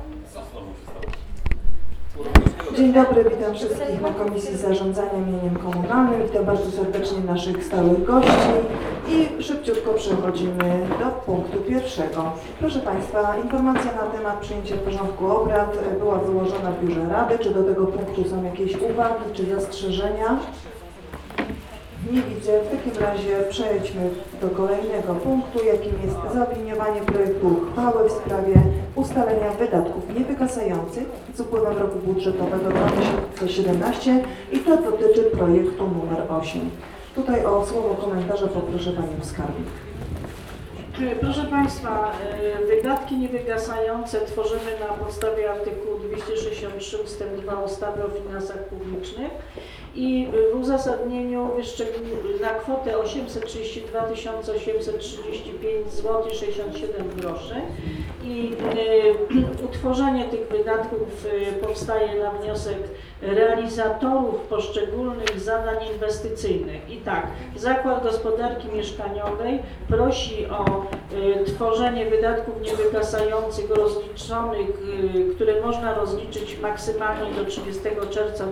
Dzień dobry, witam wszystkich na Komisji Zarządzania Mieniem Komunalnym. Witam bardzo serdecznie naszych stałych gości i szybciutko przechodzimy do punktu pierwszego. Proszę Państwa, informacja na temat przyjęcia porządku obrad była wyłożona w Biurze Rady. Czy do tego punktu są jakieś uwagi czy zastrzeżenia? Nie widzę. W takim razie przejdźmy do kolejnego punktu, jakim jest zaopiniowanie projektu uchwały w sprawie ustalenia wydatków niewygasających z upływem roku budżetowego 2017 i to dotyczy projektu numer 8. Tutaj o słowo komentarza poproszę Panią Skarbnik. Proszę Państwa, wydatki niewygasające tworzymy na podstawie artykułu 263 ust. 2 ustawy o finansach publicznych i w uzasadnieniu na kwotę 832 835 zł 67 groszy i utworzenie tych wydatków powstaje na wniosek realizatorów poszczególnych zadań inwestycyjnych. I tak, Zakład Gospodarki Mieszkaniowej prosi o tworzenie wydatków niewygasających rozliczonych, które można rozliczyć maksymalnie do 30 czerwca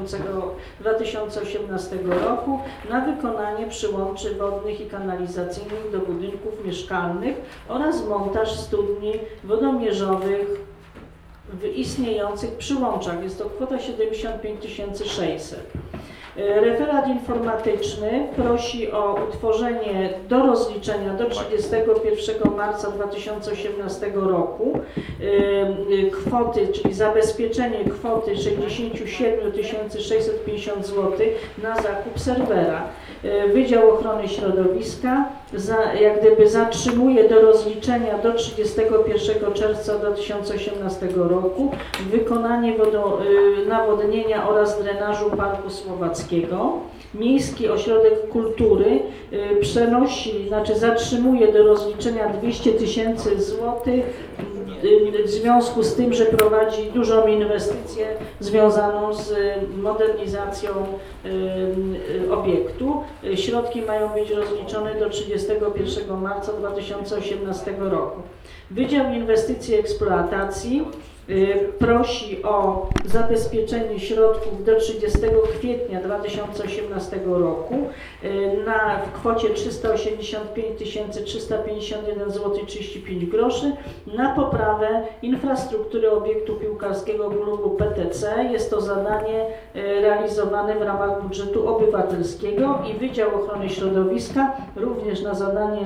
2018 roku na wykonanie przyłączy wodnych i kanalizacyjnych do budynków mieszkalnych oraz montaż studni wodomierzowych w istniejących przyłączach. Jest to kwota 75 600. Referat informatyczny prosi o utworzenie do rozliczenia do 31 marca 2018 roku kwoty, czyli zabezpieczenie kwoty 67 650 zł na zakup serwera. Wydział Ochrony Środowiska jak gdyby zatrzymuje do rozliczenia do 31 czerwca 2018 roku wykonanie nawodnienia oraz drenażu Parku Słowackiego. Miejski Ośrodek Kultury zatrzymuje do rozliczenia 200 000 złotych w związku z tym, że prowadzi dużą inwestycję związaną z modernizacją obiektu. Środki mają być rozliczone do 31 marca 2018 roku. Wydział Inwestycji i Eksploatacji prosi o zabezpieczenie środków do 30 kwietnia 2018 roku w kwocie 385 351 zł 35 groszy na poprawę infrastruktury obiektu piłkarskiego klubu PTC. Jest to zadanie realizowane w ramach budżetu obywatelskiego i Wydział Ochrony Środowiska również na zadanie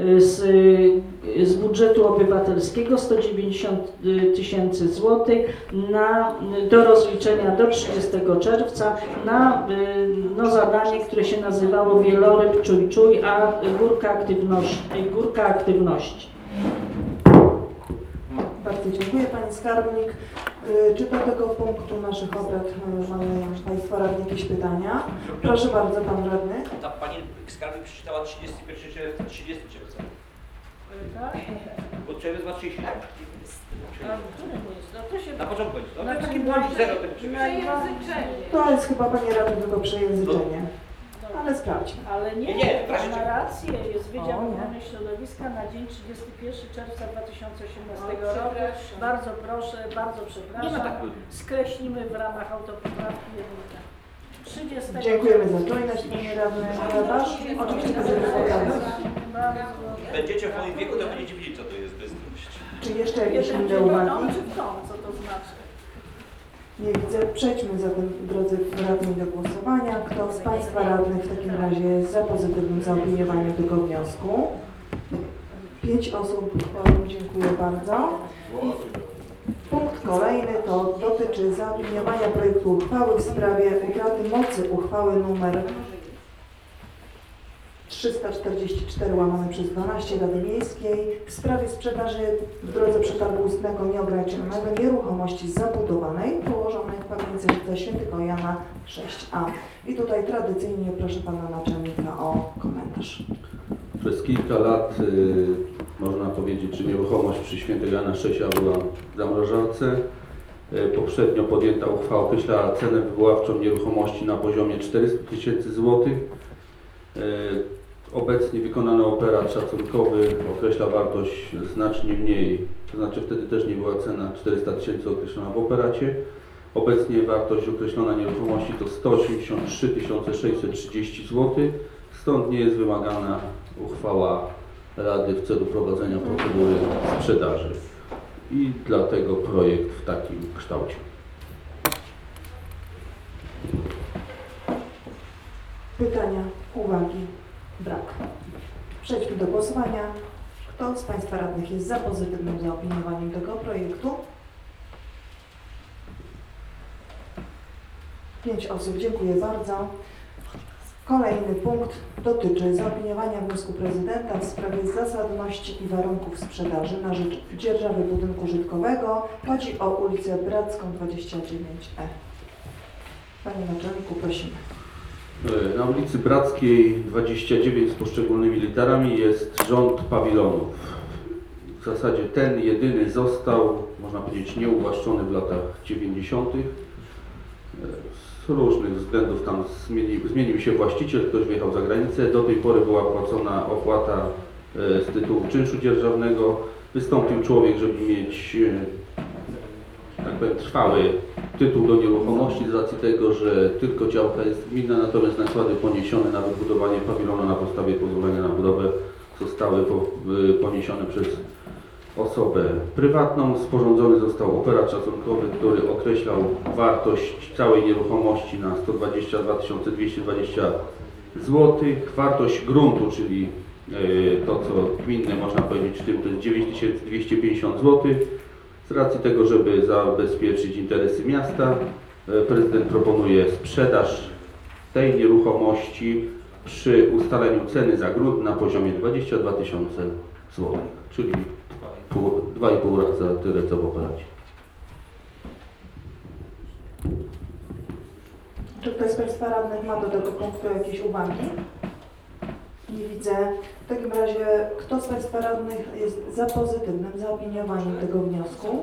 z budżetu obywatelskiego 190 000 zł do rozliczenia do 30 czerwca na zadanie, które się nazywało Wieloryb Czuj, a Górka Aktywności. Bardzo dziękuję Pani Skarbnik. Czy do tego punktu naszych obrad mają Państwo radni jakieś pytania? Proszę bardzo, Pan Radny. Ta Pani Skarbnik przeczytała 31 czerwca, 30 czerwca. Tak? Bo czerwiec ma 30. Na początku jest, to? Na Taki błąd zero tego To jest chyba Pani Radny tylko przejęzyczenie. Ale sprawdźmy. Ale nie, ma rację, jest Wydział Ochrony Środowiska na dzień 31 czerwca 2018 roku. Bardzo proszę, bardzo przepraszam. Skreślimy w ramach autopoprawki jedynkę. 30. Dziękujemy za czujność, Panie Radny. Oczywiście będziemy spotkać. Będziecie w moim wieku, to będziecie wiedzieć, co to jest bystrość. Czy jeszcze jakieś inne uwagi? Co to znaczy? Nie widzę. Przejdźmy zatem, drodzy radni, do głosowania. Kto z Państwa radnych w takim razie jest za pozytywnym zaopiniowaniem tego wniosku? 5 osób. Dziękuję bardzo. Punkt kolejny to dotyczy zaopiniowania projektu uchwały w sprawie utraty mocy uchwały nr 344/12 Rady Miejskiej w sprawie sprzedaży w drodze przetargu ustnego nieograniczonego nieruchomości zabudowanej położonej w kamienicy Świętego Jana 6A. I tutaj tradycyjnie proszę Pana Naczelnika o komentarz. Przez kilka lat można powiedzieć, że nieruchomość przy Świętego Jana 6A była w zamrażarce. Poprzednio podjęta uchwała określała cenę wywoławczą nieruchomości na poziomie 400 000 złotych. Obecnie wykonany operat szacunkowy określa wartość znacznie mniej, to znaczy wtedy też nie była cena 400 000 określona w operacie. Obecnie wartość określona nieruchomości to 183 630 zł, stąd nie jest wymagana uchwała Rady w celu prowadzenia procedury sprzedaży. I dlatego projekt w takim kształcie. Pytania, uwagi? Brak. Przejdźmy do głosowania. Kto z Państwa radnych jest za pozytywnym zaopiniowaniem tego projektu? 5 osób, dziękuję bardzo. Kolejny punkt dotyczy zaopiniowania wniosku prezydenta w sprawie zasadności i warunków sprzedaży na rzecz dzierżawy budynku użytkowego. Chodzi o ulicę Bracką 29E. Panie naczelniku, prosimy. Na ulicy Brackiej 29 z poszczególnymi literami jest rząd pawilonów. W zasadzie ten jedyny został, można powiedzieć, nieuwłaszczony w latach 90. Z różnych względów tam zmienił się właściciel, ktoś wyjechał za granicę. Do tej pory była płacona opłata z tytułu czynszu dzierżawnego. Wystąpił człowiek, żeby mieć, tak powiem, trwały tytuł do nieruchomości z racji tego, że tylko działka jest gminna, natomiast nakłady poniesione na wybudowanie pawilonu na podstawie pozwolenia na budowę zostały poniesione przez osobę prywatną. Sporządzony został operat szacunkowy, który określał wartość całej nieruchomości na 122 220 zł. Wartość gruntu, czyli to co gminne można powiedzieć w tym, to jest 9250 zł. Z racji tego, żeby zabezpieczyć interesy miasta, prezydent proponuje sprzedaż tej nieruchomości przy ustaleniu ceny za grunt na poziomie 22 000 zł, czyli 2,5 razy tyle co w operacie. Czy ktoś z Państwa radnych ma do tego punktu jakieś uwagi? Nie widzę. W takim razie, kto z Państwa radnych jest za pozytywnym zaopiniowaniem tego wniosku?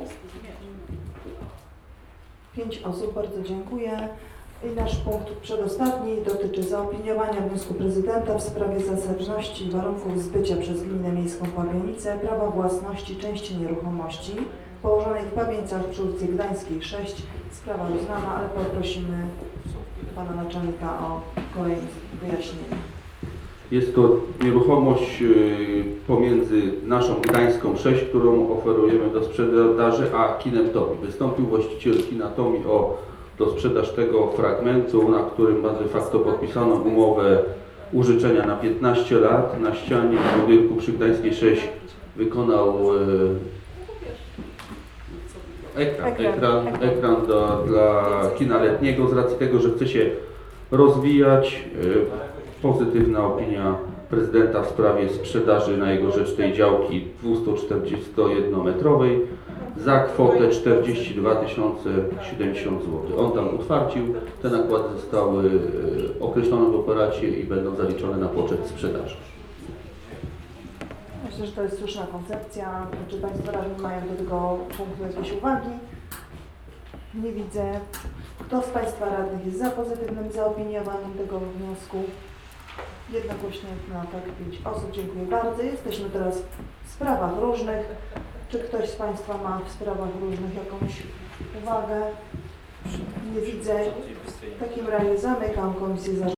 5 osób, bardzo dziękuję. I nasz punkt przedostatni dotyczy zaopiniowania wniosku prezydenta w sprawie zasadności i warunków zbycia przez Gminę Miejską Pawienicę prawa własności części nieruchomości położonej w Pawienicach przy ulicy Gdańskiej 6. Sprawa uznana, ale poprosimy Pana Naczelnika o kolejne wyjaśnienie. Jest to nieruchomość pomiędzy naszą Gdańską 6, którą oferujemy do sprzedaży, a kinem Tomi. Wystąpił właściciel kina Tomi do sprzedaż tego fragmentu, na którym de facto podpisano umowę użyczenia na 15 lat. Na ścianie w budynku przy Gdańskiej 6 wykonał ekran dla kina letniego z racji tego, że chce się rozwijać. Pozytywna opinia prezydenta w sprawie sprzedaży na jego rzecz tej działki 241-metrowej za kwotę 42 070 zł. On tam utwardził, te nakłady zostały określone w operacie i będą zaliczone na poczet sprzedaży. Myślę, że to jest słuszna koncepcja. Czy Państwo radni mają do tego punktu jakieś uwagi? Nie widzę. Kto z Państwa radnych jest za pozytywnym zaopiniowaniem tego wniosku? Jednogłośnie na tak 5 osób. Dziękuję bardzo. Jesteśmy teraz w sprawach różnych. Czy ktoś z Państwa ma w sprawach różnych jakąś uwagę? Nie widzę. W takim razie zamykam komisję zarządzania.